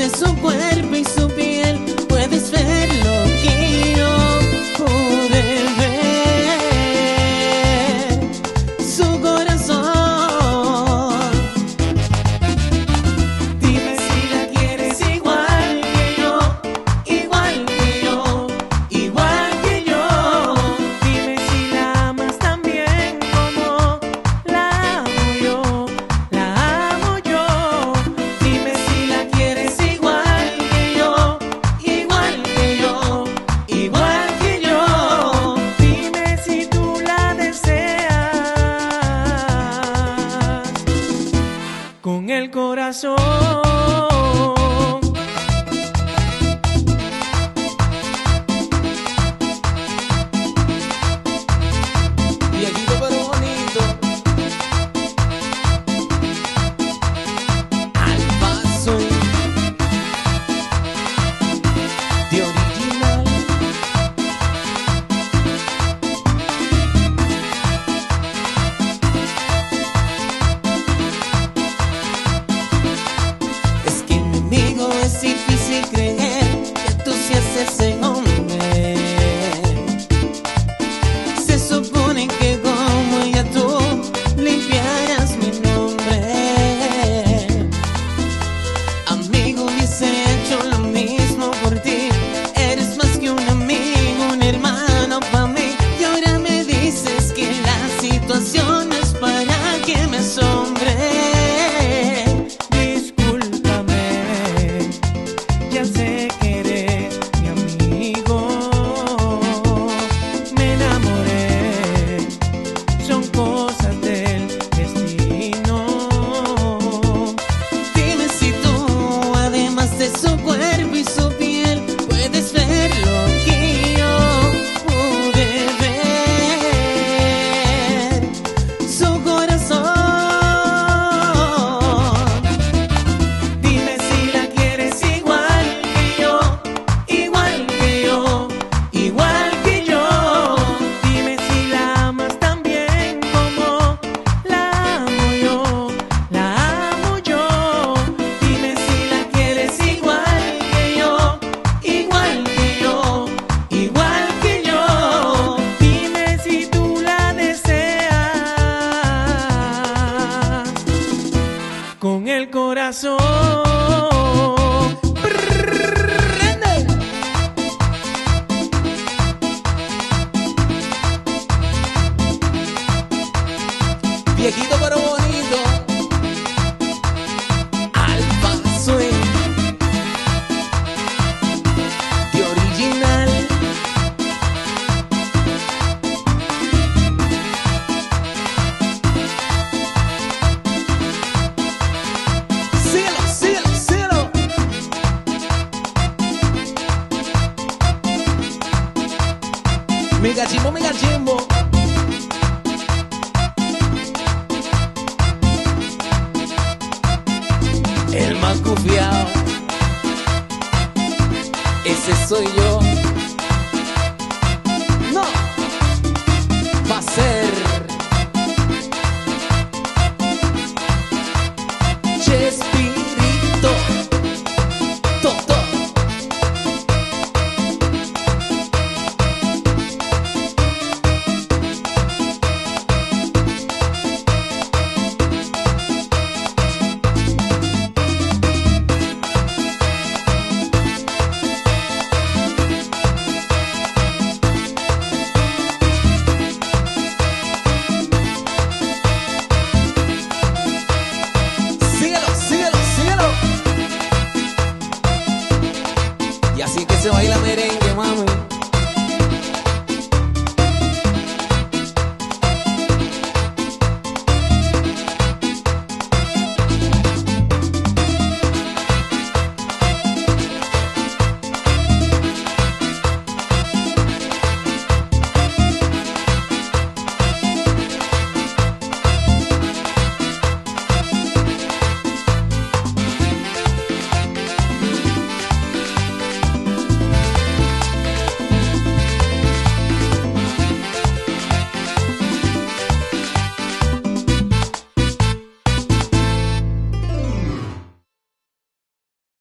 de su cuerpo y su piel puedes ver lo que yo pude ver. Su corazón. Dime si la quieres igual que yo, igual que yo, igual que yo. Dime si la amas tan bien como la amo yo, la amo yo. Dime si la quieres igual que yo, igual que yo, igual que yo. Dime si tú la deseas con el corazón. Viejito pero bonito. Al paso de original. Es que mi amigo es difícil creer que tú seas ese hombre. Se supone que como ella tú limpiaras mi nombre. Amigo, hubiese hecho lo mismo por ti. Eres más que un amigo, un hermano para mí. Y ahora me dices que la situación es para que me asombre. Discúlpame, ya sé que eres mi amigo. Me enamoré, son cosas del destino. Dime si tú, además de su cuerpo y su piel, puedes ver lo que yo pude ver. Su corazón. Dime si la quieres igual que yo, igual que yo, igual que yo. Dime si la amas tan bien como la amo yo, la amo yo. Dime si la quieres igual que yo, igual que yo, igual que yo. Dime si tú la deseas con el corazón. Viejito pero bonito. Alfa Swing de original. Síguelo, síguelo, síguelo. Mi gachimbo, mi gachimbo. El más confiado, ese soy yo.